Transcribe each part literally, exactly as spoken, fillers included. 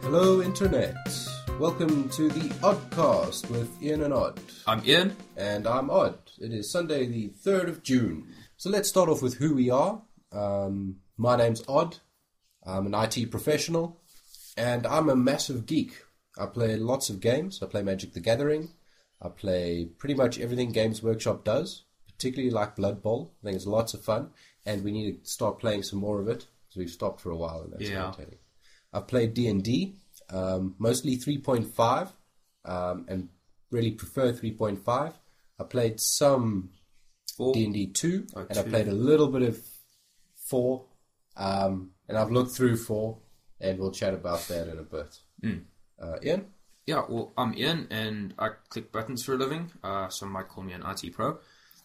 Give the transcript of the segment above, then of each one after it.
Hello, Internet. Welcome to the Oddcast with Ian and Odd. I'm Ian. And I'm Odd. It is Sunday the third of June. So let's start off with who we are. Um, my name's Odd. I'm an I T professional. And I'm a massive geek. I play lots of games. I play Magic the Gathering. I play pretty much everything Games Workshop does, particularly like Blood Bowl. I think it's lots of fun. And we need to start playing some more of it, because we've stopped for a while. And that's yeah. irritating. I've played D and D, um, mostly three point five, um, and really prefer three point five. I played some four. D and D two, oh, and two. I played a little bit of four, um, and I've looked through four, and we'll chat about that in a bit. Mm. Uh, Ian? Yeah, well, I'm Ian, and I click buttons for a living. Uh, some might call me an I T pro.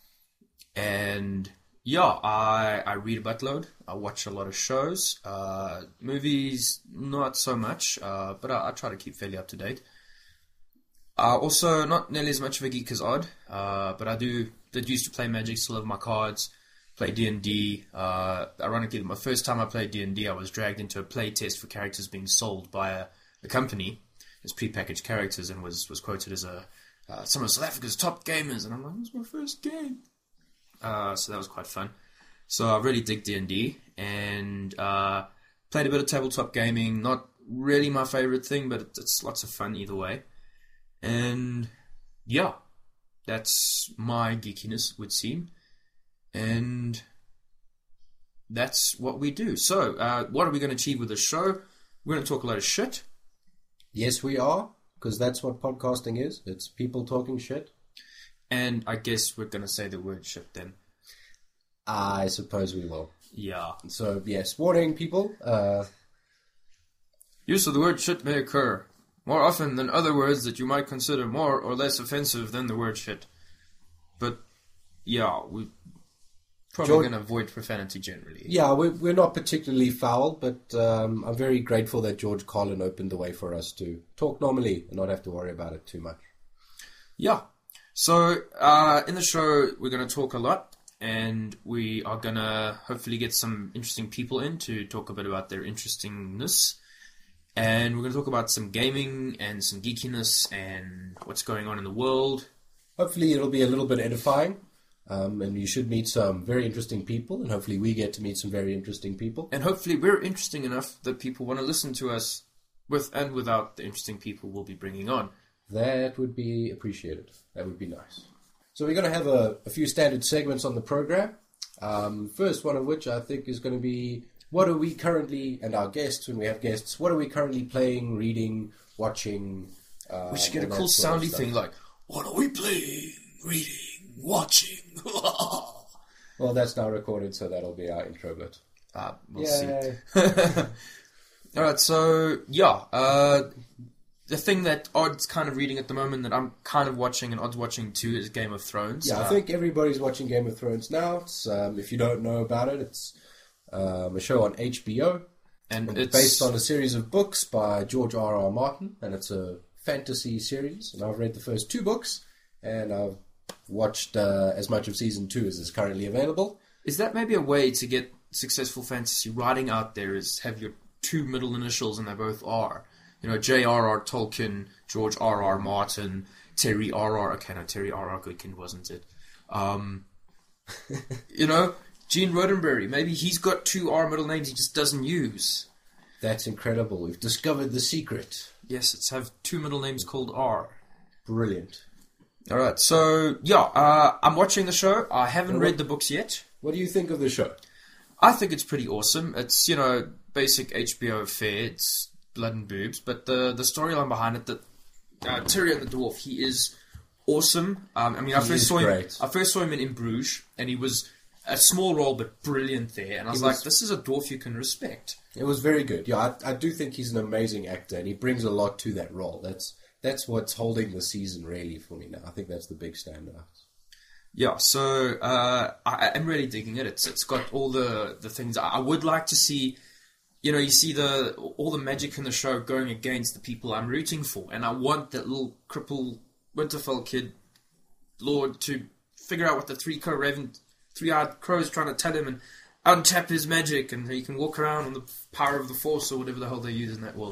And yeah, I, I read a buttload. I watch a lot of shows. Uh, movies, not so much, uh, but I, I try to keep fairly up to date. Uh, also, not nearly as much of a geek as Odd, uh, but I do did used to play Magic, still have my cards, play D and D. Uh, ironically, my first time I played D and D, I was dragged into a play test for characters being sold by a, a company as prepackaged characters, and was, was quoted as a uh, some of South Africa's top gamers, and I'm like, this was my first game. Uh, so that was quite fun. So I really dig D and D, and uh, played a bit of tabletop gaming. Not really my favourite thing, but it's, it's lots of fun either way. And yeah, that's my geekiness, would seem. And that's what we do. So uh, what are we going to achieve with this show? We're going to talk a lot of shit. Yes, we are, because that's what podcasting is. It's people talking shit. And I guess we're going to say the word shit then. I suppose we will. Yeah. So, yes, warning people. Uh, Use of the word shit may occur more often than other words that you might consider more or less offensive than the word shit. But, yeah, we're probably going to avoid profanity generally. Yeah, we're, we're not particularly foul, but um, I'm very grateful that George Carlin opened the way for us to talk normally and not have to worry about it too much. Yeah. So, uh, in the show, we're going to talk a lot, and we are going to hopefully get some interesting people in to talk a bit about their interestingness. And we're going to talk about some gaming and some geekiness and what's going on in the world. Hopefully it'll be a little bit edifying, um, and you should meet some very interesting people, and hopefully we get to meet some very interesting people. And hopefully we're interesting enough that people want to listen to us with and without the interesting people we'll be bringing on. That would be appreciated. That would be nice. So we're going to have a, a few standard segments on the program. Um, first one of which I think is going to be, what are we currently, and our guests, when we have guests, what are we currently playing, reading, watching? Uh, we should get a cool soundy thing like, what are we playing, reading, watching? Well, that's now recorded, so that'll be our intro bit. Uh, we'll Yay. see. Alright, so, yeah, uh... the thing that Odd's kind of reading at the moment that I'm kind of watching and Odd's watching too is Game of Thrones. Yeah, I uh, think everybody's watching Game of Thrones now. It's, um, if you don't know about it, it's um, a show on H B O. And, and it's based on a series of books by George R. R. Martin. And it's a fantasy series. And I've read the first two books. And I've watched uh, as much of season two as is currently available. Is that maybe a way to get successful fantasy writing out there, is have your two middle initials and they both are? You know, J R R. Tolkien, George R. R. Martin, Terry R. R. Okay, no, Terry R. R. Goodkin, wasn't it? Um, you know, Gene Roddenberry. Maybe he's got two R middle names he just doesn't use. That's incredible. We've discovered the secret. Yes, it's have two middle names called R. Brilliant. All right, so, yeah, uh, I'm watching the show. I haven't what, read the books yet. What do you think of the show? I think it's pretty awesome. It's, you know, basic H B O fare. It's blood and boobs, but the the storyline behind it, that uh, Tyrion the dwarf, he is awesome. Um, I mean, I he first saw him. Great. I first saw him in, in Bruges, and he was a small role but brilliant there. And I was, was like, this is a dwarf you can respect. It was very good. Yeah, I, I do think he's an amazing actor, and he brings a lot to that role. That's that's what's holding the season really for me now. I think that's the big standout. Yeah, so uh, I, I'm really digging it. It's it's got all the the things I would like to see. You know, you see the all the magic in the show going against the people I'm rooting for. And I want that little cripple Winterfell kid, Lord, to figure out what the three crow raven, three-eyed crow is trying to tell him and untap his magic, and he can walk around on the power of the Force or whatever the hell they use in that world.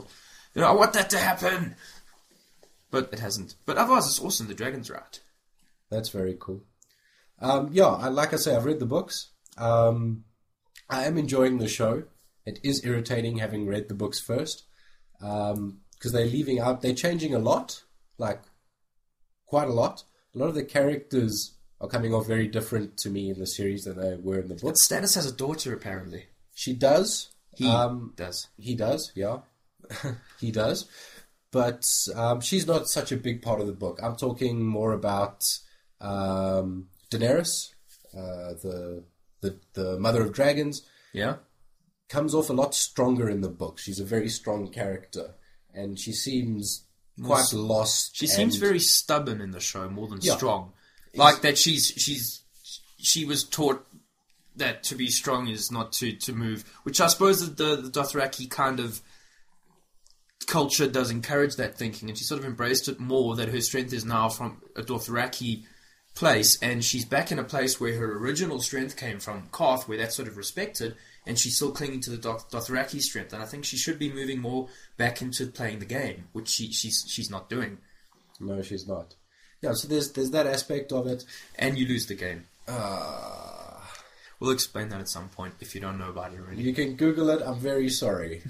You know, I want that to happen. But it hasn't. But otherwise, it's awesome. The dragon's right. That's very cool. Um, yeah, I, like I say, I've read the books. Um, I am enjoying the show. It is irritating having read the books first. Um, because they're leaving out, they're changing a lot. Like, quite a lot. A lot of the characters are coming off very different to me in the series than they were in the book. Stannis has a daughter, apparently. She does. He um, does. He does, yeah. He does. But um, she's not such a big part of the book. I'm talking more about um, Daenerys, uh, the, the the mother of dragons. Yeah. Comes off a lot stronger in the book. She's a very strong character. And she seems quite lost. She and... seems very stubborn in the show, more than yeah. strong. Like that she's she's she was taught that to be strong is not to, to move, which I suppose that the, the Dothraki kind of culture does encourage that thinking, and she sort of embraced it more, that her strength is now from a Dothraki place, and she's back in a place where her original strength came from, Karth, where that's sort of respected, and she's still clinging to the Doth- Dothraki strength, and I think she should be moving more back into playing the game, which she, she's she's not doing. No, she's not. Yeah, so there's there's that aspect of it. And you lose the game. Uh, we'll explain that at some point if you don't know about it already. You can Google it. I'm very sorry.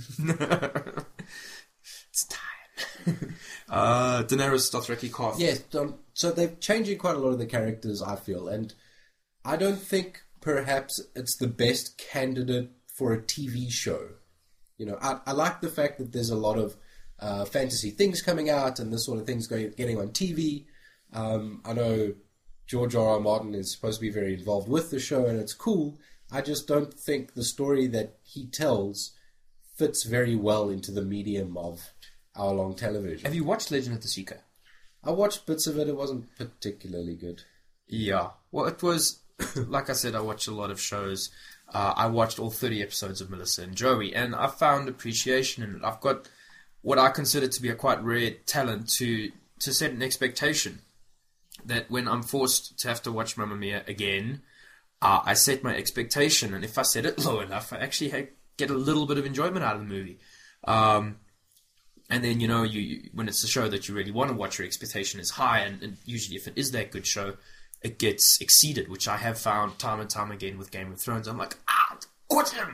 It's time. uh, Daenerys Dothraki Karth. Yes, um, so they're changing quite a lot of the characters, I feel, and I don't think perhaps it's the best candidate for a T V show. You know, I, I like the fact that there's a lot of uh, fantasy things coming out and this sort of things going getting on T V. Um, I know George R. R. Martin is supposed to be very involved with the show, and it's cool. I just don't think the story that he tells fits very well into the medium of hour-long television. Have you watched Legend of the Seeker? I watched bits of it. It wasn't particularly good. Yeah. Well, it was, like I said, I watch a lot of shows. Uh, I watched all thirty episodes of Melissa and Joey, and I found appreciation in it. I've got what I consider to be a quite rare talent to, to set an expectation. That when I'm forced to have to watch Mamma Mia again, uh, I set my expectation, and if I set it low enough, I actually ha- get a little bit of enjoyment out of the movie. Um, and then, you know, you, you when it's a show that you really want to watch, your expectation is high, and, and usually if it is that good show, it gets exceeded, which I have found time and time again with Game of Thrones. I'm like, ah, awesome!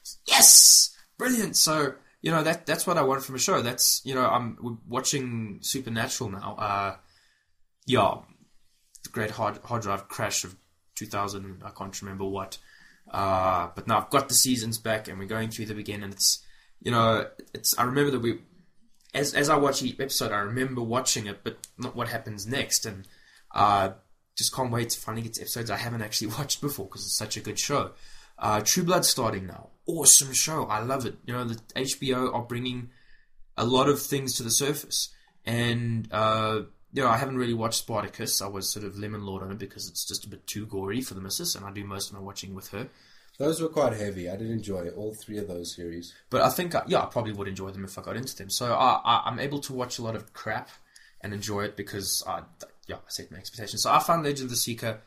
Yes! Brilliant! So, you know, that that's what I want from a show. That's, you know, I'm watching Supernatural now. Uh, yeah, the great hard hard drive crash of two thousand, I can't remember what. Uh, but now I've got the seasons back, and we're going through them again, and it's, you know, it's. I remember that we, as as I watch each episode, I remember watching it, but not what happens next, and uh, just can't wait to finally get to episodes I haven't actually watched before because it's such a good show. Uh, True Blood's starting now. Awesome show. I love it. You know, the H B O are bringing a lot of things to the surface, and uh, you know, I haven't really watched Spartacus. I was sort of lemon lord on it because it's just a bit too gory for the missus, and I do most of my watching with her. Those were quite heavy. I did enjoy all three of those series. But I think, I, yeah, I probably would enjoy them if I got into them. So I, I, I'm able to watch a lot of crap and enjoy it because I, yeah, I set my expectations. So I found Legend of the Seeker.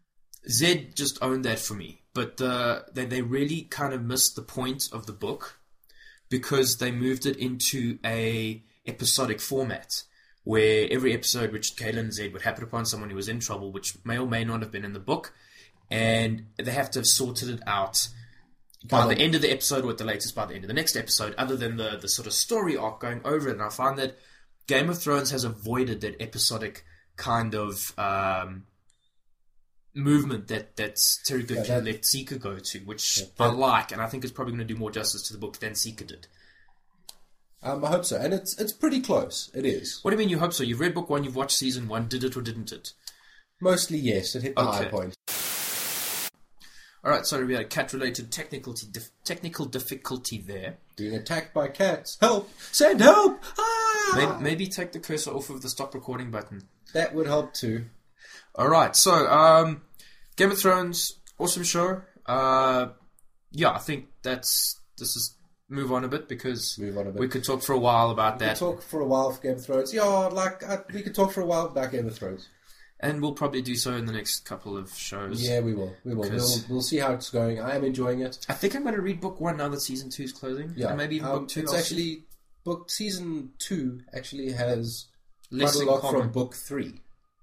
Zed just owned that for me. But uh, they, they really kind of missed the point of the book because they moved it into a episodic format, where every episode which Caitlin and Zed would happen upon someone who was in trouble, which may or may not have been in the book, and they have to have sorted it out by the end of the episode, or at the latest by the end of the next episode, other than the, the sort of story arc going over it. And I find that Game of Thrones has avoided that episodic kind of um, movement that, that Terry Goodkin yeah, let Seeker go to, which yeah, I like, and I think is probably going to do more justice to the book than Seeker did. Um, I hope so, and it's it's pretty close. It is. What do you mean you hope so? You've read book one, you've watched season one. Did it or didn't it? Mostly yes. It hit the okay. high point. All right, sorry, we had a cat-related technical dif- technical difficulty there. Being attacked by cats. Help! Send help! Ah! Maybe, maybe take the cursor off of the stop recording button. That would help too. All right, so um, Game of Thrones, awesome show. Uh, yeah, I think that's this is. Move on a bit because Move on a bit. we could talk for a while about we that. We could talk for a while for Game of Thrones. Yeah, like uh, we could talk for a while about Game of Thrones. And we'll probably do so in the next couple of shows. Yeah, we will. We will. We'll, we'll see how it's going. I am enjoying it. I think I'm going to read book one now that season two is closing. Yeah, and maybe even um, book two. It's I'll actually see. book season two actually has Less quite a in lot common. from book three.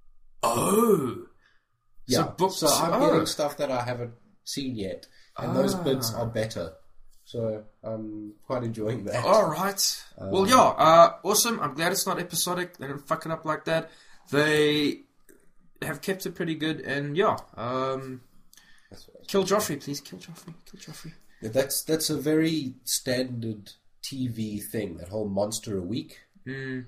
Oh, Yeah, so book. so I'm oh. getting stuff that I haven't seen yet, and those Ah. bits are better. So I'm quite enjoying that. All right. well, yeah. Uh, awesome. I'm glad it's not episodic. They didn't fuck it up like that. They have kept it pretty good, and yeah. Um, That's what I was- kill Joffrey, please. Kill Joffrey. Kill Joffrey. Yeah, That's that's a very standard T V thing. That whole monster a week. Mm.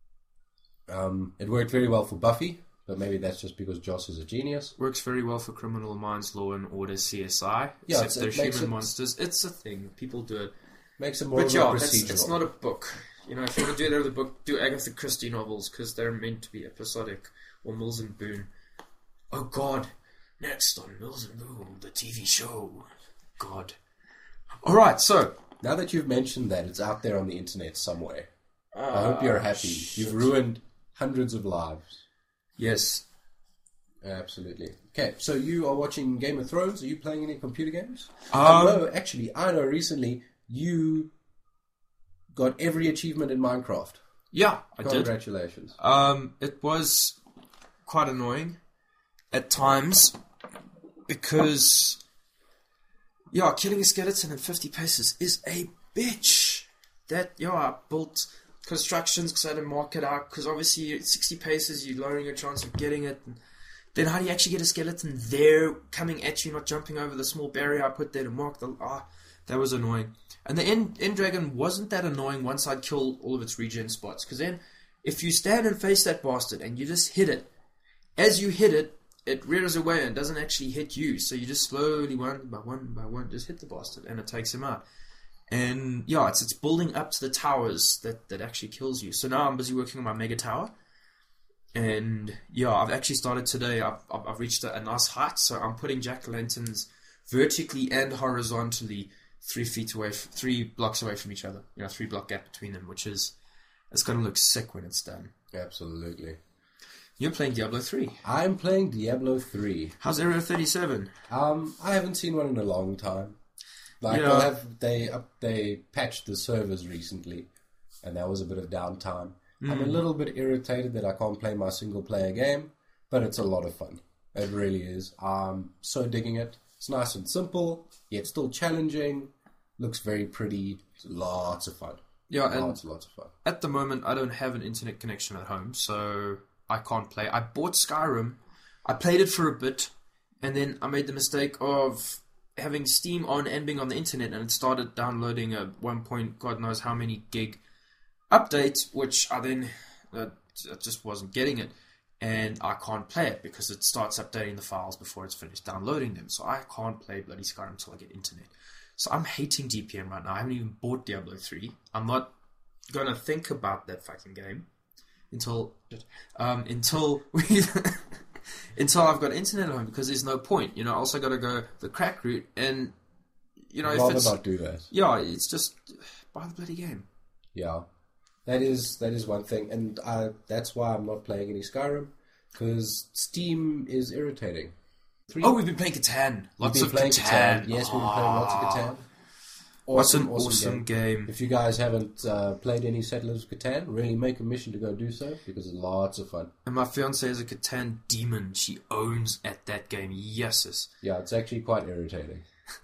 Um, it worked very well for Buffy, but maybe that's just because Joss is a genius. Works very well for Criminal Minds, Law and Order, C S I. Yeah, except it's- they're it makes human it- monsters. It's a thing. People do it. Makes it more But of yeah, a it's, procedural. it's not a book. You know, if you want to do that with a book, do Agatha Christie novels because they're meant to be episodic. Or Mills and Boone. Oh God! Next on Mills and Boone, the T V show. God. All right, so Now that you've mentioned that, it's out there on the internet somewhere. I uh, hope you're happy. shit. You've ruined hundreds of lives. Yes. Absolutely. Okay, so you are watching Game of Thrones. Are you playing any computer games? Um, I know, actually, I know recently you got every achievement in Minecraft. Yeah, I did. Congratulations. Um, it was quite annoying at times because, yeah, killing a skeleton in fifty paces is a bitch. That, yeah, I built constructions because I had to mark it out because obviously at sixty paces you're lowering your chance of getting it. And then how do you actually get a skeleton there coming at you, not jumping over the small barrier I put there to mark the... Ah, that was annoying. And the end, end dragon wasn't that annoying once I'd killed all of its regen spots. Because then, if you stand and face that bastard and you just hit it, as you hit it, it rears away and doesn't actually hit you. So you just slowly, one by one by one, just hit the bastard and it takes him out. And yeah, it's it's building up to the towers that, that actually kills you. So now I'm busy working on my mega tower. And yeah, I've actually started today. I've, I've, I've reached a, a nice height. So I'm putting jack-o'-lanterns vertically and horizontally three feet away, f- three blocks away from each other. You know, three block gap between them, which is, it's going to look sick when it's done. Absolutely. You're playing Diablo three. I'm playing Diablo three. How's Area thirty-seven? Um, I haven't seen one in a long time. Like, Yeah. they'll have, they, up, they patched the servers recently, and that was a bit of downtime. I'm a little bit irritated that I can't play my single-player game, but it's a lot of fun. It really is. I'm so digging it. It's nice and simple, yet still challenging. Looks very pretty. It's lots of fun. Yeah, and Lots, lots of fun. at the moment, I don't have an internet connection at home, so I can't play. I bought Skyrim. I played it for a bit, and then I made the mistake of having Steam on and being on the internet, and it started downloading a one point, God knows how many gig update, which I then uh, I just wasn't getting it, and I can't play it because it starts updating the files before it's finished downloading them. So I can't play bloody Skyrim until I get internet. So I'm hating D P M right now. I haven't even bought Diablo three. I'm not gonna think about that fucking game until um, until we until I've got internet at home, because there's no point. You know, I also got to go the crack route, and you know, I'd if rather it's not do that. yeah, it's just buy the bloody game. Yeah, that is that is one thing, and I, that's why I'm not playing any Skyrim, because Steam is irritating. Three, Oh, we've been playing Catan. Lots we've been of playing Catan. Catan. Yes, we've been playing lots of Catan. What's an Awesome, awesome, game. If you guys haven't uh, played any Settlers of Catan, really make a mission to go do so, because it's lots of fun. And my fiance is a Catan demon. She owns at that game. Yeses. Yeah, it's actually quite irritating.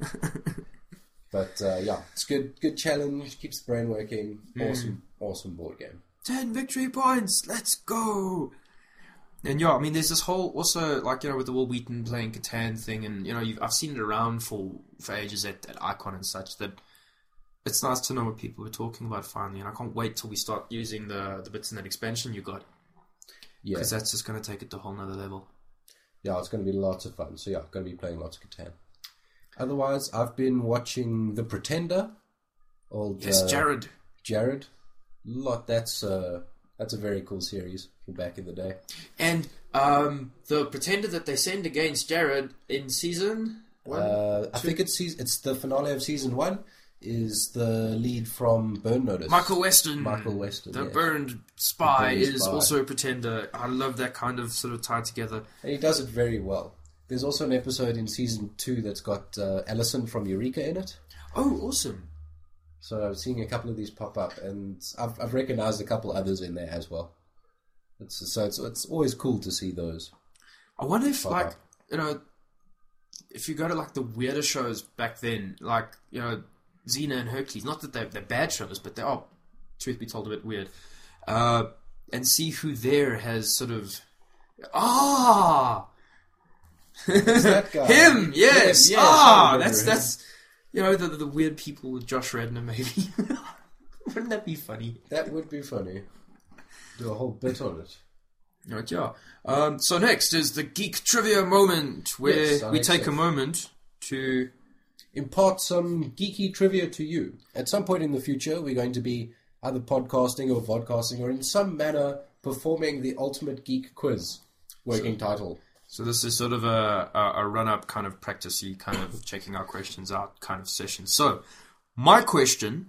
But uh, yeah, it's good. Good challenge. Keeps the brain working. Awesome, awesome board game. Ten victory points. Let's go. And yeah, I mean, there's this whole also like you know with the Will Wheaton playing Catan thing, and you know you've, I've seen it around for for ages at, at Icon and such. That it's nice to know what people are talking about finally, and I can't wait till we start using the the bits in that expansion you got, Yeah, because that's just going to take it to a whole nother level. yeah, it's going to be lots of fun. So yeah, going to be playing lots of Catan. Otherwise, I've been watching The Pretender. Old Yes, uh, Jared. Jared. Lot. That's uh, that's a very cool series from back in the day. And um, the pretender that they send against Jared in season one, Uh, I two? think it's season, it's the finale of season one. Is the lead from Burn Notice? Michael Weston. Michael Weston, The yes. burned spy The Burned is Spy. also a pretender. I love that kind of sort of tied together. And he does it very well. There's also an episode in season two that's got uh, Allison from Eureka in it. Oh, awesome. So I've seen a couple of these pop up, and I've I've recognized a couple others in there as well. It's, so it's it's always cool to see those. I wonder if, pop like, up. you know, if you go to, like, the weirder shows back then, like, you know, Xena and Hercules, not that they're, they're bad shows, but they are, truth be told, a bit weird, uh, and see who there has sort of, ah! That guy. Him, yes, Yes, yes, ah! I remember That's, him. that's, you know, the, the weird people with Josh Radnor, maybe. Wouldn't that be funny? That would be funny. Do a whole bit on it. Right, yeah. Um, so next is the Geek Trivia Moment, where Yes, I we think take so. a moment to... Impart some geeky trivia to you. At some point in the future, we're going to be either podcasting or vodcasting or in some manner performing the Ultimate Geek Quiz. Working title. So this is sort of a, a, a run-up kind of practice-y, kind of checking our questions out kind of session. So, my question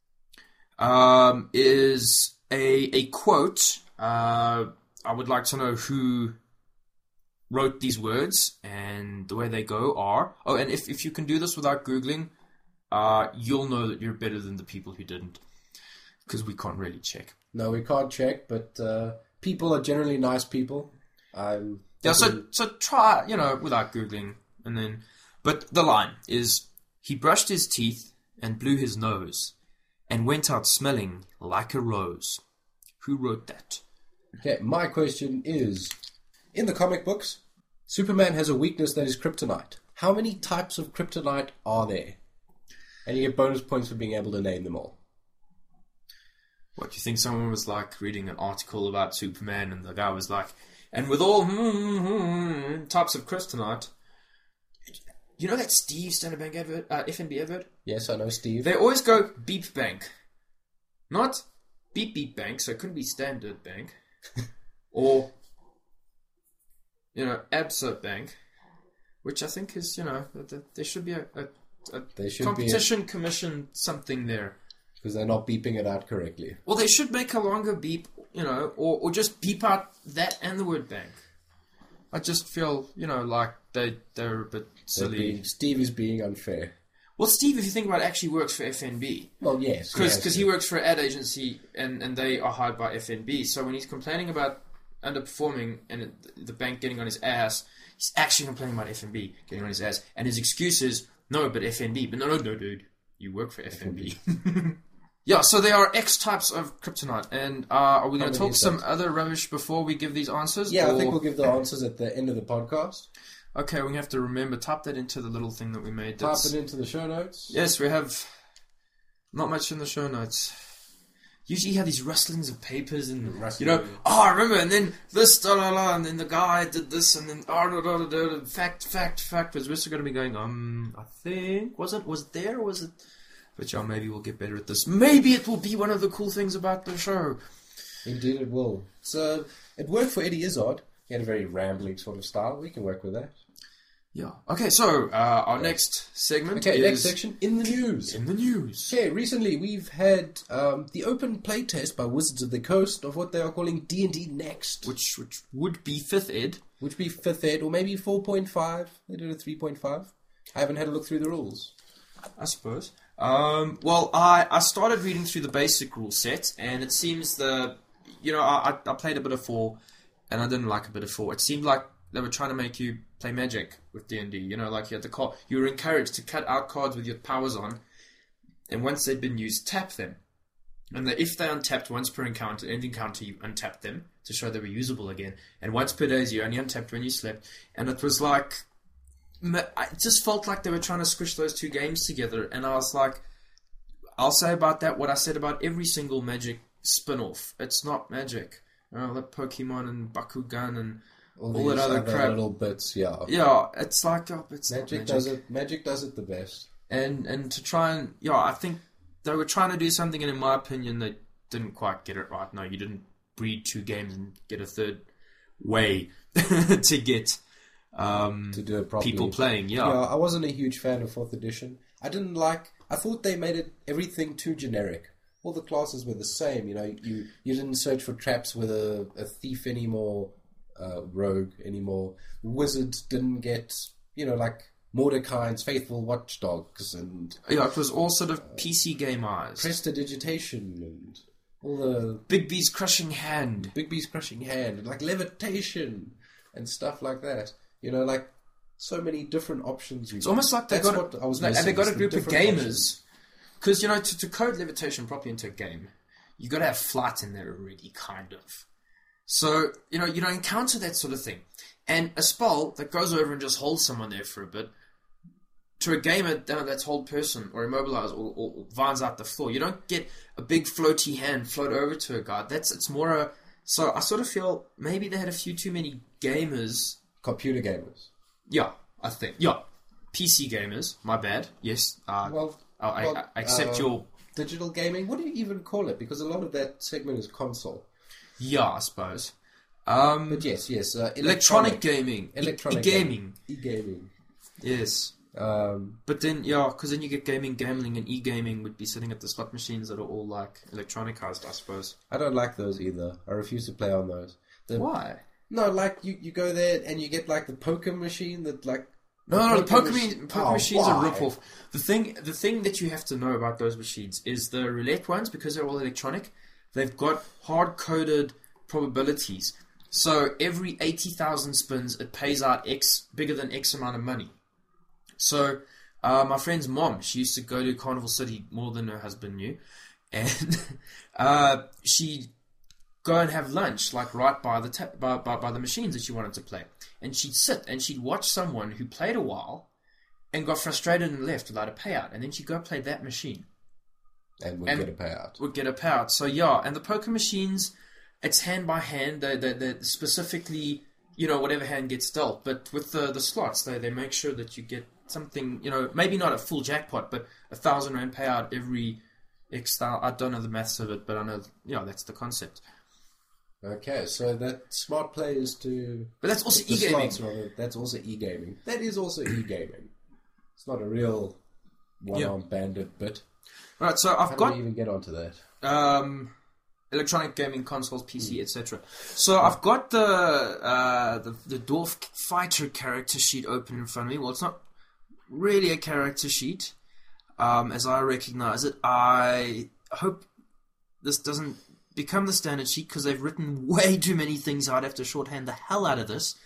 um, is a, a quote. Uh, I would like to know who wrote these words, and the way they go are... Oh, and if, if you can do this without Googling, uh, you'll know that you're better than the people who didn't, because we can't really check. No, we can't check, but uh, people are generally nice people. Um, Yeah, so so try, you know, without Googling, and then... But the line is, he brushed his teeth and blew his nose, and went out smelling like a rose. Who wrote that? Okay, my question is, in the comic books, Superman has a weakness that is kryptonite. How many types of kryptonite are there? And you get bonus points for being able to name them all. What, do you think someone was, like, reading an article about Superman, and the guy was like, and with all types of kryptonite... You know that Steve Standard Bank advert, uh, F N B advert? Yes, I know, Steve. They always go Beep Bank. Not Beep Beep Bank, so it couldn't be Standard Bank. Or, you know, Absa Bank. Which I think is, you know, th- th- there should be a, a, a There should competition commission something there. Because they're not beeping it out correctly. Well, they should make a longer beep, you know, or, or just beep out that and the word bank. I just feel, you know, like they, they're a bit They're silly. being- Steve is being unfair. Well, Steve, if you think about it, actually works for F N B. Well, yes. Because yes. he works for an ad agency and, and they are hired by F N B. So when he's complaining about underperforming and it, the bank getting on his ass, he's actually complaining about F N B getting on his ass. And his excuse is, no, but F N B. But no, no, no, dude. You work for F N B. Yeah, so there are X types of kryptonite. And uh, are we going to many talk is some that? other rubbish before we give these answers? Yeah, or... I think we'll give the answers at the end of the podcast. Okay, we have to remember, type that into the little thing that we made. Type That's... it into the show notes. Yes, we have not much in the show notes. Usually you have these rustlings of papers and, Rustling. you know, oh, I remember, and then this, da da da, and then the guy did this, and then, oh, da da da da, da, fact, fact, fact. Was Mister going to be going, um, I think, was it, was it there, or was it? But yeah, maybe we'll get better at this. Maybe it will be one of the cool things about the show. Indeed it will. So, it worked for Eddie Izzard. He had a very rambling sort of style. We can work with that. Yeah. Okay, so, uh, our next segment Okay, is... next section, in the news. In the news. Okay, recently we've had um, the open playtest by Wizards of the Coast of what they are calling D and D Next. Which, which would be fifth ed. Which be fifth ed, or maybe four point five. They did a three point five. I haven't had a look through the rules. I suppose. Um, well, I, I started reading through the basic rule set, and it seems the, you know, I, I played a bit of four, and I didn't like a bit of four. It seemed like they were trying to make you play Magic with D and D. You know, like you had the card, you were encouraged to cut out cards with your powers on, and once they'd been used, tap them. And that if they untapped once per encounter, end encounter, you untapped them to show they were usable again. And once per day, you only untapped when you slept. And it was like, it just felt like they were trying to squish those two games together, and I was like, I'll say about that what I said about every single Magic spin-off. It's not Magic. You know, like Pokemon and Bakugan and all, All that these other other crap. little bits, yeah. Yeah, it's like, oh, it's Magic, not Magic. does it. Magic does it the best. And and to try and, yeah, I think they were trying to do something, and in my opinion, they didn't quite get it right. No, you didn't breed two games and get a third way to get um, To do it properly. people playing. Yeah. Yeah, I wasn't a huge fan of fourth edition. I didn't like. I thought they made it everything too generic. All the classes were the same. You know, you you didn't search for traps with a, a thief anymore, uh, rogue anymore. Wizards didn't get, you know, like Mordecai's Faithful Watchdogs and Yeah, it was all sort of P C game-eyes. Prestidigitation and all the Big B's Crushing Hand. Big B's Crushing Hand and like Levitation and stuff like that. You know, like so many different options. It's almost like they That's got what I was a, and they missing, got a is the group of different gamers. Because, you know, to, to code Levitation properly into a game, you got to have flight in there already, kind of. So, you know, you don't encounter that sort of thing. And a spell that goes over and just holds someone there for a bit, to a gamer that's hold person or immobilize or, or, or vines out the floor, you don't get a big floaty hand float over to a guy. That's It's more a... So I sort of feel maybe they had a few too many gamers. Computer gamers. Yeah, I think. Yeah. P C gamers, my bad. Yes. Uh, Well, I, well, I, I accept uh, your... digital gaming. What do you even call it? Because a lot of that segment is console. Yeah, I suppose. Um, But yes, yes. Uh, electronic, gaming. Electronic e- e-gaming. E-gaming. Yes. Um, But then, yeah, because then you get gaming, gambling, and e-gaming would be sitting at the slot machines that are all, like, electronicized, I suppose. I don't like those either. I refuse to play on those. The, Why? No, like, you, you go there and you get, like, the poker machine that, like... No, no, the poker, mach- ma- poker Oh, machines why? are rip-off. The thing, the thing that you have to know about those machines is the roulette ones, because they're all electronic, they've got hard-coded probabilities. So every eighty thousand spins, it pays out X, bigger than X amount of money. So uh, my friend's mom, she used to go to Carnival City more than her husband knew, and uh, she'd go and have lunch, like right by the ta- by, by, by the machines that she wanted to play. And she'd sit and she'd watch someone who played a while and got frustrated and left without a payout. And then she'd go play that machine. And would And- get a payout. Would get a payout. So yeah, and the poker machines, it's hand by hand. They they they specifically, you know, whatever hand gets dealt. But with the the slots, they they make sure that you get something, you know, maybe not a full jackpot, but a thousand rand payout every X. I don't know the maths of it, but I know, yeah, that's the concept. Okay, so that smart play is to... But that's also the e-gaming. slots, rather, that's also e-gaming. That is also e-gaming. It's not a real one-armed bandit bit. Right, so I've How got do we even get onto that? um, electronic gaming consoles, P C, et cetera. So I've got the, uh, the the Dwarf Fighter character sheet open in front of me. Well, it's not really a character sheet, um, as I recognize it. I hope this doesn't become the standard sheet, because they've written way too many things. I'd have to shorthand the hell out of this.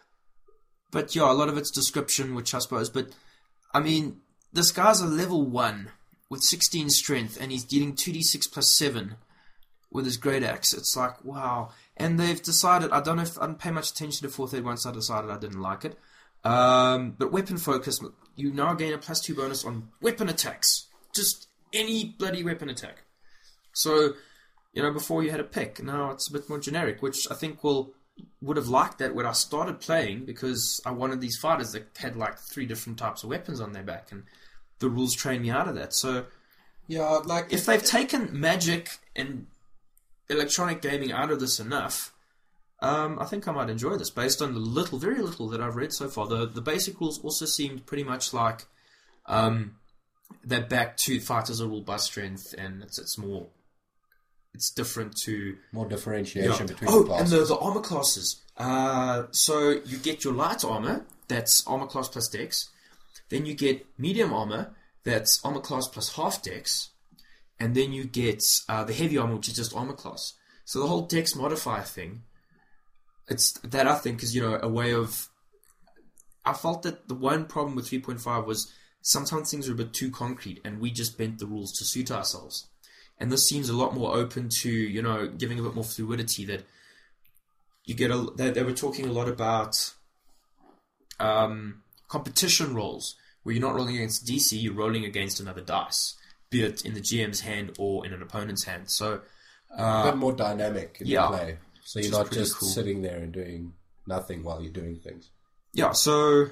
But yeah, a lot of it's description, which I suppose. But I mean, this guy's a level one with sixteen strength, and he's dealing two d six plus seven with his great axe. It's like, wow. And they've decided, I don't know if I didn't pay much attention to fourth aid once I decided I didn't like it. Um, but weapon focus, you now gain a plus two bonus on weapon attacks. Just any bloody weapon attack. So, you know, before you had a pick, now it's a bit more generic, which I think will would have liked that when I started playing, because I wanted these fighters that had like three different types of weapons on their back, and the rules trained me out of that. So, Yeah, like... if they've taken magic and electronic gaming out of this enough, um, I think I might enjoy this, based on the little, very little that I've read so far. The the basic rules also seemed pretty much like um, they're back to fighters are ruled by strength, and it's it's more... It's different to... More differentiation Yeah. between Oh, the classes. and the, the armor classes. Uh, so you get your light armor, that's armor class plus dex. Then you get medium armor, that's armor class plus half dex. And then you get uh, the heavy armor, which is just armor class. So the whole dex modifier thing, it's that I think is, you know, a way of... I felt that the one problem with three point five was sometimes things are a bit too concrete, and we just bent the rules to suit ourselves. And this seems a lot more open to, you know, giving a bit more fluidity. That you get a. They, they were talking a lot about um, competition rolls, where you're not rolling against D C, you're rolling against another dice, be it in the G M's hand or in an opponent's hand. So a uh, bit more dynamic in yeah. the play. So Which you're is not pretty just cool. sitting there and doing nothing while you're doing things. yeah, so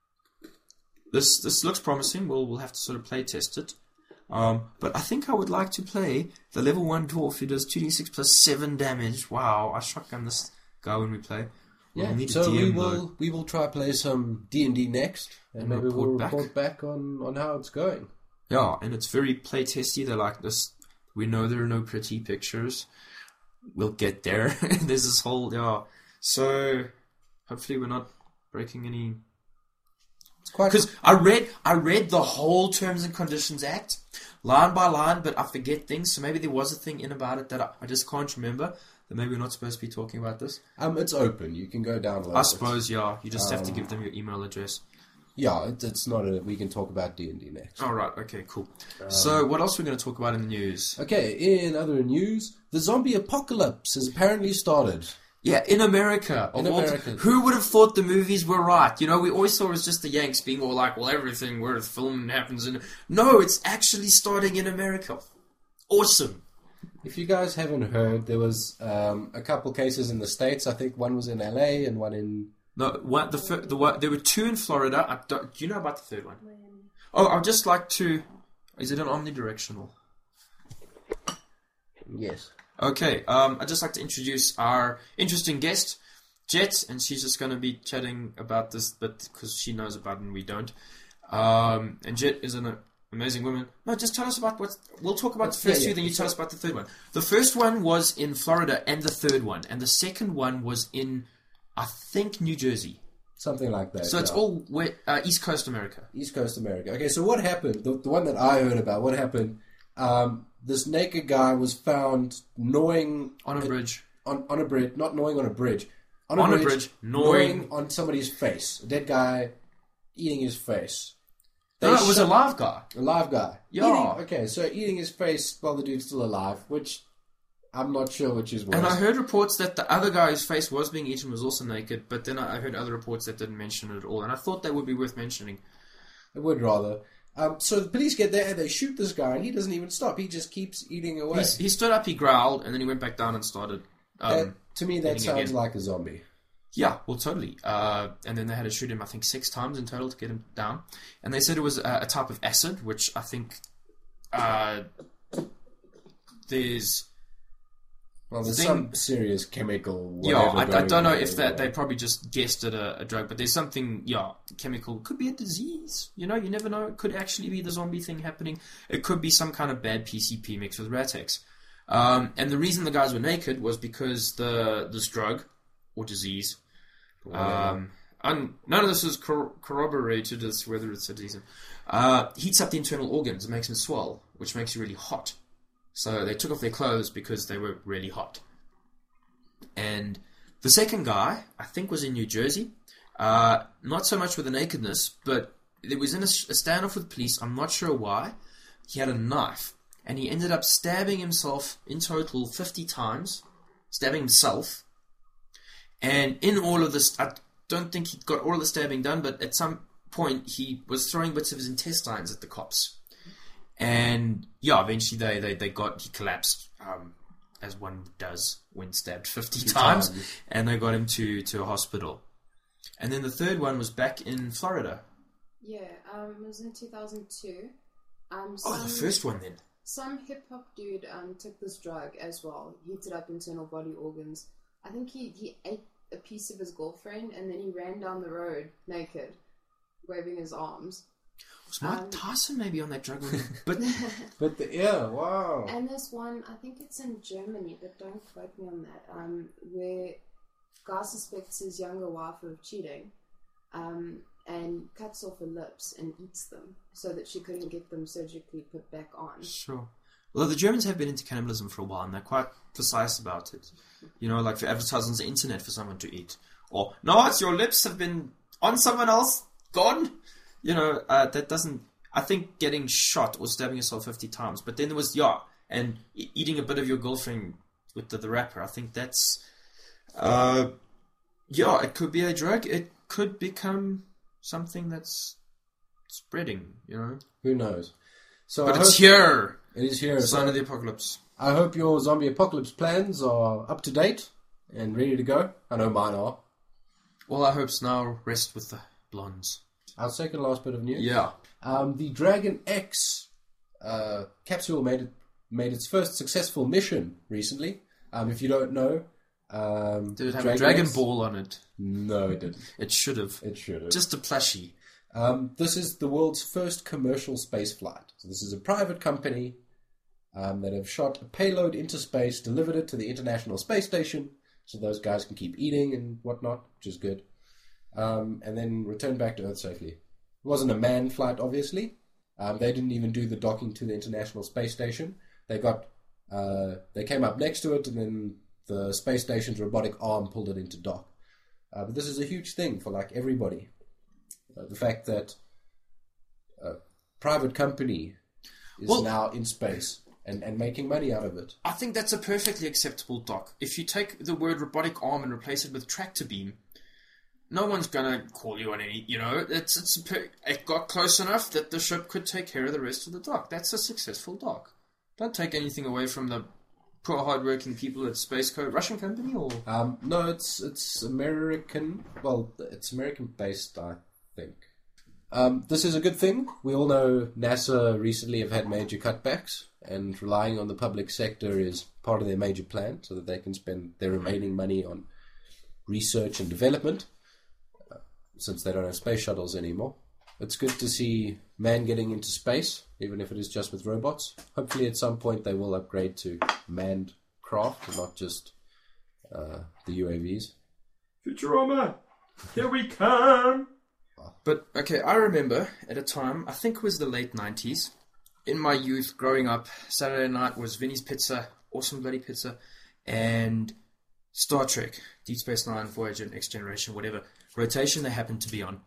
this this looks promising. We'll we'll have to sort of play test it. Um, but I think I would like to play the level one dwarf who does two d six plus seven damage. Wow, I shotgun this guy when we play. We'll Yeah, need a so we D M will though. we will try play some D and D next, and, And maybe report we'll back. report back on, on how it's going. Yeah, and it's very playtesty. They're like this. We know there are no pretty pictures. We'll get there. There's this whole yeah. So hopefully we're not breaking any quite Because I read I read the whole Terms and Conditions Act, line by line, but I forget things, so maybe there was a thing in about it that I, I just can't remember, that maybe we're not supposed to be talking about this. um, it's open. You can go download I it. suppose, yeah, you just have to Um, give them your email address. Yeah, it, it's not a... We can talk about D and D next. Alright, okay, cool. So, what else are we going to talk about in the news? Okay, in other news, the zombie apocalypse has apparently started. Yeah, in America. In of all- America. Who would have thought the movies were right? You know, we always thought it was just the Yanks being all like, well, everything where it's filmed happens in... No, it's actually starting in America. Awesome. If you guys haven't heard, there was um, a couple cases in the States. I think one was in L A and one in... No, one, the, fir- the one, there were two in Florida. I don't, do you know about the third one? Oh, I'd just like to... Is it an omnidirectional? Yes. Okay, um, I'd just like to introduce our interesting guest, Jet, and she's just going to be chatting about this bit because she knows about it and we don't. Um, and Jet is an amazing woman. No, just tell us about what... We'll talk about the first Yeah, two, yeah. then you tell us about the third one. The first one was in Florida and the third one, and the second one was in, I think, New Jersey. Something like that. So it's yeah. all where, uh, East Coast America. East Coast America. Okay, so what happened? The, the one that I heard about, what happened... Um, this naked guy was found gnawing... On a bridge. On, on a bridge. Not gnawing on a bridge. On On a bridge, gnawing- gnawing on somebody's face. A dead guy eating his face. No, They it was a shot- live guy. A live guy. Yeah. Eating, okay, so eating his face while the dude's still alive, which I'm not sure which is worse. And I heard reports that the other guy's face was being eaten was also naked, but then I I heard other reports that didn't mention it at all, and I thought that would be worth mentioning. I would rather. Um, so the police get there and they shoot this guy, and he doesn't even stop. He just keeps eating away. He, he stood up, he growled, and then he went back down and started. Um, That- to me, that eating sounds again. like a zombie. Yeah, well, totally. Uh, and then they had to shoot him, I think, six times in total to get him down. And they said it was a, a type of acid, which I think uh, there's... Well, there's Thing- some serious chemical. Yeah, whatever I, I going don't know on if there. that they probably just guessed at a, a drug, but there's something, yeah, chemical. Could be a disease. You know, you never know. It could actually be the zombie thing happening. It could be some kind of bad P C P mixed with Ratex. Um, and the reason the guys were naked was because the this drug or disease. Um, and none of this is cor- corroborated as to whether it's a disease. Uh, heats up the internal organs and makes them swell, which makes you really hot. So they took off their clothes because they were really hot. And the second guy, I think, was in New Jersey. Uh, not so much with the nakedness, but it was in a, a standoff with police. I'm not sure why. He had a knife, and he ended up stabbing himself in total fifty times, stabbing himself. And in all of this, I don't think he got all of the stabbing done, but at some point he was throwing bits of his intestines at the cops. And yeah, eventually they, they, they got, he collapsed, um, as one does when stabbed fifty times, times. and they got him to, to a hospital. And then the third one was back in Florida. Yeah, um, it was in two thousand two. Um, Oh, some, the first one then. Some hip hop dude um, took this drug as well, heated up internal body organs. I think he, he ate a piece of his girlfriend and then he ran down the road naked, waving his arms. Was Mike Um, Tyson maybe on that drug? When he- but But the, yeah, wow. And there's one, I think it's in Germany, but don't quote me on that, um, where guy suspects his younger wife of cheating um, and cuts off her lips and eats them so that she couldn't get them surgically put back on. sure. Although the Germans have been into cannibalism for a while, and they're quite precise about it. You know, like for advertising on the internet for someone to eat. Or, no, it's your lips have been on someone else, gone. You know, uh, that doesn't... I think getting shot or stabbing yourself fifty times. But then there was, yeah, and e- eating a bit of your girlfriend with the, the wrapper. I think that's... Uh, yeah, it could be a drug. It could become something that's spreading, you know. Who knows? So But I it's hope, here. It is here. Sign So of the apocalypse. I hope your zombie apocalypse plans are up to date and ready to go. I know mine are. All our hopes now rest with the blondes. Our second last bit of news. Yeah. Um, the Dragon X uh, capsule made it, made its first successful mission recently. Um, if you don't know, um, Did it have a Dragon X- Ball on it? No, it didn't. It should have. It should have. Just a plushie. Um, this is the world's first commercial space flight. So this is a private company um, that have shot a payload into space, delivered it to the International Space Station, so those guys can keep eating and whatnot, which is good, um, and then return back to Earth safely. It wasn't a manned flight, obviously. Um, they didn't even do the docking to the International Space Station. They got, uh, they came up next to it, and then the space station's robotic arm pulled it into dock. Uh, but this is a huge thing for like everybody. Uh, the fact that a private company is Well- now in space and, and making money out of it. I think that's a perfectly acceptable doc. If you take the word robotic arm and replace it with tractor beam, no one's gonna call you on any. You know, it's it's a per- it got close enough that the ship could take care of the rest of the dock. That's a successful dock. Don't take anything away from the poor, hard-working people at Space Code. Russian company or Um, no, it's it's American. Well, it's American based, I think. Um, this is a good thing. We all know NASA recently have had major cutbacks, and relying on the public sector is part of their major plan, so that they can spend their remaining money on research and development, uh, since they don't have space shuttles anymore. It's good to see man getting into space, even if it is just with robots. Hopefully at some point they will upgrade to manned craft and not just uh, the U A Vs. Futurama, here we come. But, okay, I remember at a time, I think it was the late nineties, in my youth, growing up, Saturday night was Vinny's Pizza, awesome bloody pizza, and Star Trek, Deep Space Nine, Voyager, Next Generation, whatever rotation they happened to be on.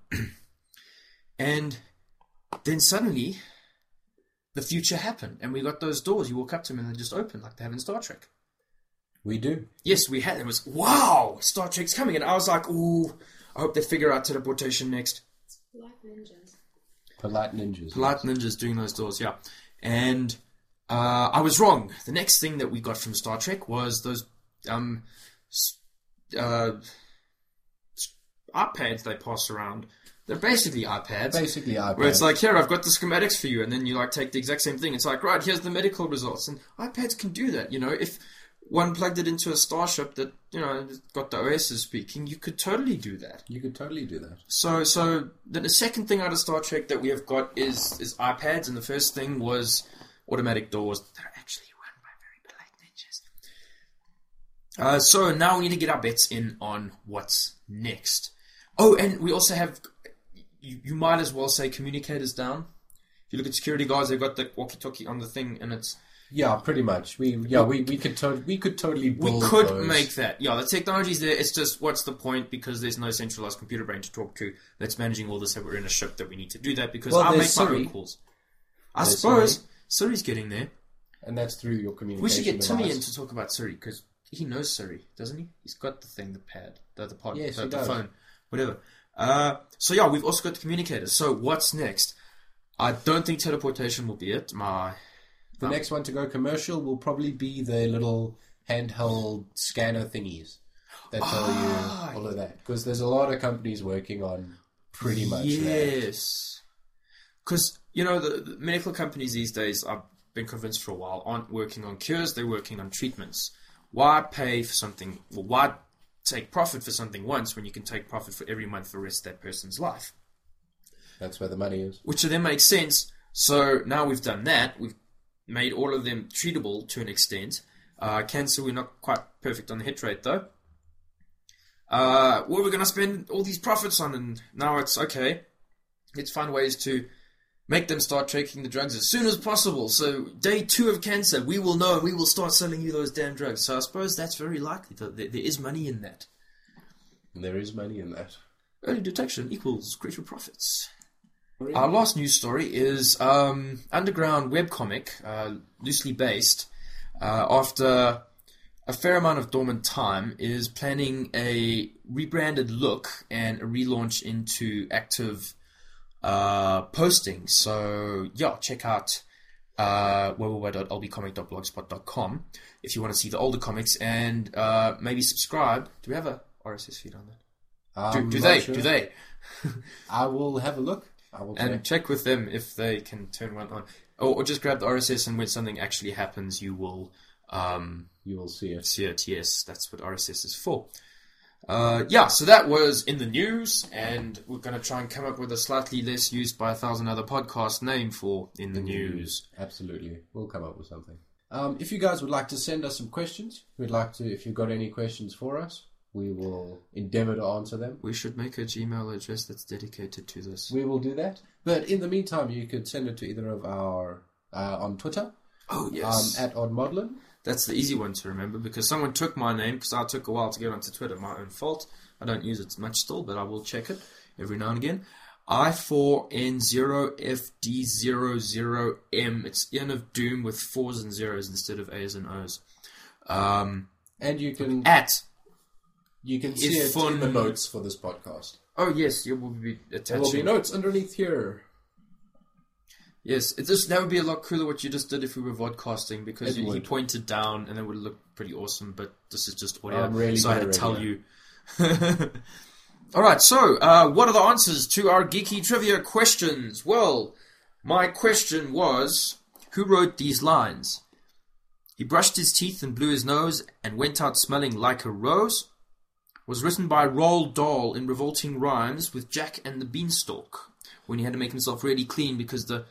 And then suddenly, the future happened, and we got those doors. You walk up to them and they just open, like they have in Star Trek. We do. Yes, we had. It was, wow, Star Trek's coming. And I was like, ooh, I hope they figure out teleportation next. Like ninjas. Polite ninjas. Polite ninjas doing those doors, yeah. And uh, I was wrong. The next thing that we got from Star Trek was those um, s- uh, s- iPads they pass around. They're basically iPads. Basically iPads. Where it's like, here, I've got the schematics for you, and then you like take the exact same thing. It's like, right, here's the medical results. And iPads can do that, you know. If one plugged it into a Starship that, you know, got the O Ss speaking, you could totally do that. You could totally do that. So, so the, the second thing out of Star Trek that we have got is is iPads, and the first thing was automatic doors that are actually run by very polite ninjas. Uh, so now we need to get our bets in on what's next. Oh, and we also have, you, you might as well say communicators down. If you look at security guards, they've got the walkie-talkie on the thing, and it's Yeah, pretty much. We yeah we, we could to- we could totally we build could those. make that. Yeah, the technology's there. It's just what's the point, because there's no centralized computer brain to talk to that's managing all this. That we're in a ship that we need to do that because Well, I make there's my Siri. own calls. I There's suppose Siri. Siri's getting there. and that's through your communication. We should get Timmy device. in to talk about Siri because he knows Siri, doesn't he? He's got the thing, the pad, the the pod, Yes, the, he the does. phone, whatever. Uh, so yeah, we've also got the communicators. So what's next? I don't think teleportation will be it. My The um, next one to go commercial will probably be the little handheld scanner thingies that tell Ah, you all of that. Because there's a lot of companies working on pretty much that. yes. Because, you know, the, the medical companies these days, I've been convinced for a while, aren't working on cures, they're working on treatments. Why pay for something, well, why take profit for something once when you can take profit for every month for the rest of that person's life? That's where the money is. Which then makes sense. So now we've done that, we've made all of them treatable to an extent. Uh, cancer, we're not quite perfect on the hit rate, though. Uh, what are we going to spend all these profits on? And now it's, okay, let's find ways to make them start taking the drugs as soon as possible. So day two of cancer, we will know and we will start selling you those damn drugs. So I suppose that's very likely. That there, there is money in that. And there is money in that. Early detection equals greater profits. Our last news story is um, Underground webcomic, uh, loosely based, uh, after a fair amount of dormant time, is planning a rebranded look and a relaunch into active uh, posting. So, yeah, check out uh, w w w dot l b comic dot blogspot dot com if you want to see the older comics, and uh, maybe subscribe. Do we have a R S S feed on that? I'm Do, do not they? sure. Do they? I will have a look. I will And check. check with them if they can turn one on. Or, or just grab the R S S, and when something actually happens, you will um, You will see it. see it. Yes, that's what R S S is for. Uh, yeah, so that was in the news, and we're going to try and come up with a slightly less used by a thousand other podcast name for in the news. Absolutely. We'll come up with something. Um, if you guys would like to send us some questions, we'd like to, if you've got any questions for us, we will endeavour to answer them. We should make a Gmail address that's dedicated to this. We will do that. But in the meantime, you could send it to either of our uh, on Twitter. Oh, yes. Um, at oddmodlin. That's the easy one to remember because someone took my name because I took a while to get onto Twitter. My own fault. I don't use it much still, but I will check it every now and again. I four N zero F D zero zero M. It's Ian of Doom with fours and zeros instead of A's and O's. Um, and you can at you can see it fun, in the notes for this podcast. Oh yes, you will be attaching. There will be notes underneath here. Yes, it just that would be a lot cooler what you just did if we were vodcasting because you, he pointed down and it would look pretty awesome. But this is just audio, I'm really so I had to tell radio. you. All right, so uh, what are the answers to our geeky trivia questions? Well, my question was, who wrote these lines? He brushed his teeth and blew his nose and went out smelling like a rose. Was written by Roald Dahl in revolting rhymes with Jack and the Beanstalk when he had to make himself really clean because the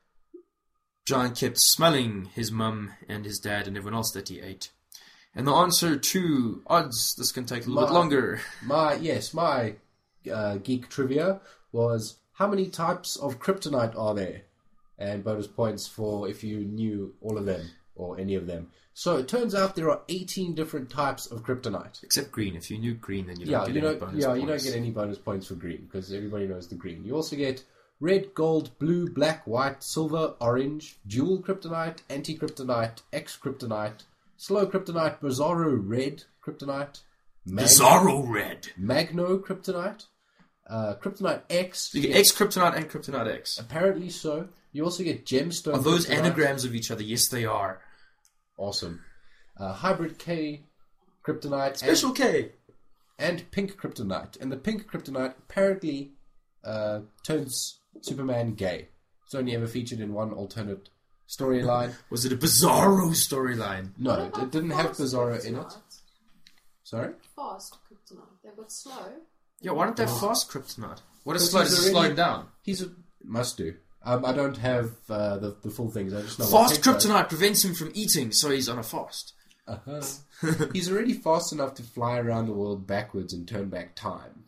giant kept smelling his mum and his dad and everyone else that he ate. And the answer to odds, this can take a little my, bit longer. My yes, my uh, geek trivia was how many types of kryptonite are there? And bonus points for if you knew all of them or any of them. So it turns out there are eighteen different types of kryptonite. Except green. If you knew green, then you don't yeah, get you any don't, bonus yeah, points. you don't get any bonus points for green because everybody knows the green. You also get red, gold, blue, black, white, silver, orange, dual kryptonite, anti-kryptonite, X-kryptonite, slow kryptonite, bizarro red kryptonite, mag- Bizarro red. magno kryptonite, uh, kryptonite X. You get X kryptonite and kryptonite X. Apparently so. You also get gemstone. Are those kryptonite. anagrams of each other? Yes, they are. Awesome. Uh, hybrid K kryptonite. Special and, K. And pink kryptonite. And the pink kryptonite apparently uh, turns Superman gay. It's only ever featured in one alternate storyline. Was it a Bizarro storyline? No, What it, about it didn't have fast Bizarro in it. kryptonite? Sorry? Fast kryptonite. They've got slow. Yeah, why don't they have fast kryptonite? What is Because slow? he's Does it already- slow him down? He's a... Must do. Um, I don't have uh, the, the full things. I just know Fast what pink does. kryptonite prevents him from eating, so he's on a fast. Uh-huh. He's already fast enough to fly around the world backwards and turn back time.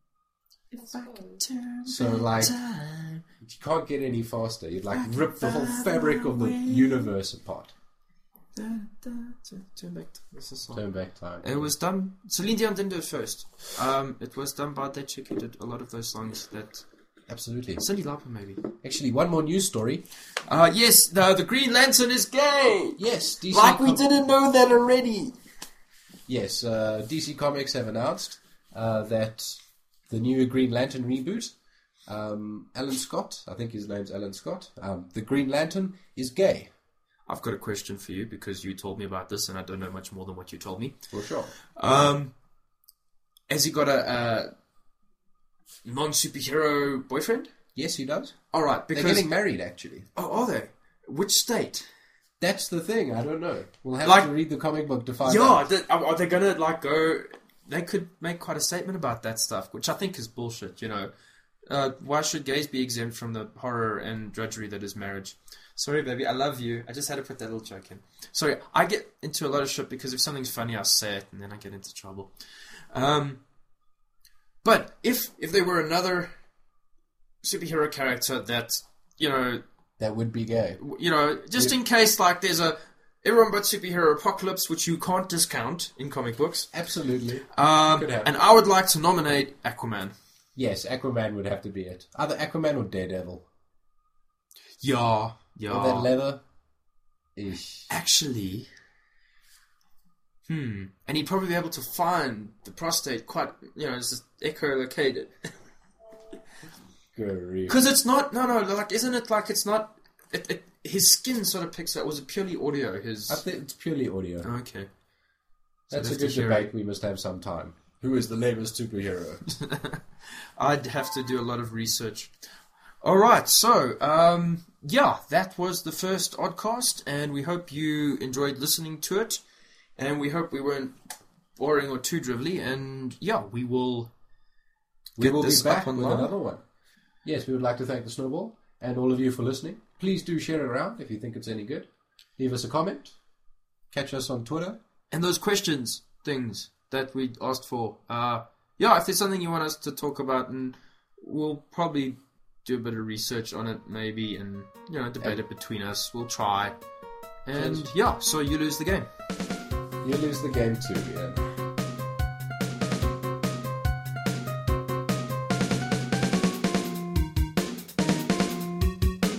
I suppose. So, like, you can't get any faster. You'd, like, rip the whole fabric of the universe apart. Turn back. This is Turn back time. It was done. Celine Dion didn't do it first. Um, it was done by that chick who did a lot of those songs. That Absolutely. Cyndi Lauper, maybe. Actually, one more news story. Uh, yes, the the Green Lantern is gay. Yes, D C Like we Com- didn't know that already. Yes, uh, D C Comics have announced uh, that the new Green Lantern reboot, um, Alan Scott, I think his name's Alan Scott, um, the Green Lantern is gay. I've got a question for you because you told me about this and I don't know much more than what you told me. For sure. Um, has he got a, a non-superhero boyfriend? Yes, he does. All right, because They're getting married, actually. oh, are they? Which state? That's the thing. I don't know. We'll have Like- to read the comic book to find Yeah, out. th- are are they gonna like go? They could make quite a statement about that stuff, which I think is bullshit. You know, uh, why should gays be exempt from the horror and drudgery that is marriage? Sorry, baby, I love you. I just had to put that little joke in. Sorry, I get into a lot of shit because if something's funny, I say it, and then I get into trouble. Um, but if if there were another superhero character that you know, That would be gay. w- you know, just Yeah. in case like there's a everyone but superhero apocalypse, which you can't discount in comic books. Absolutely. Um, Could happen. and I would like to nominate Aquaman. Yes, Aquaman would have to be it. Either Aquaman or Daredevil. Yeah, yeah. Or that leather. Ish. Actually, hmm. And he'd probably be able to find the prostate quite, you know, it's just echolocated. Grief. Because it's not, no, no, like, isn't it like it's not, it, it, his skin sort of picks up, was it purely audio? His, I think it's purely audio. okay. So That's I'd a have to good hear debate it. we must have sometime. Who is the latest superhero? I'd have to do a lot of research. Alright, so, um, yeah, that was the first Oddcast, and we hope you enjoyed listening to it, and we hope we weren't boring or too drivelly, and yeah, we will We get will be this back up with online. another one. Yes, we would like to thank the Snowball and all of you for listening. Please do share it around if you think it's any good. Leave us a comment. Catch us on Twitter. And those questions, things, that we asked for. Uh, yeah, if there's something you want us to talk about, and we'll probably do a bit of research on it, maybe, and you know, debate And- it between us. We'll try. And And- yeah, so you lose the game. You lose the game too, yeah.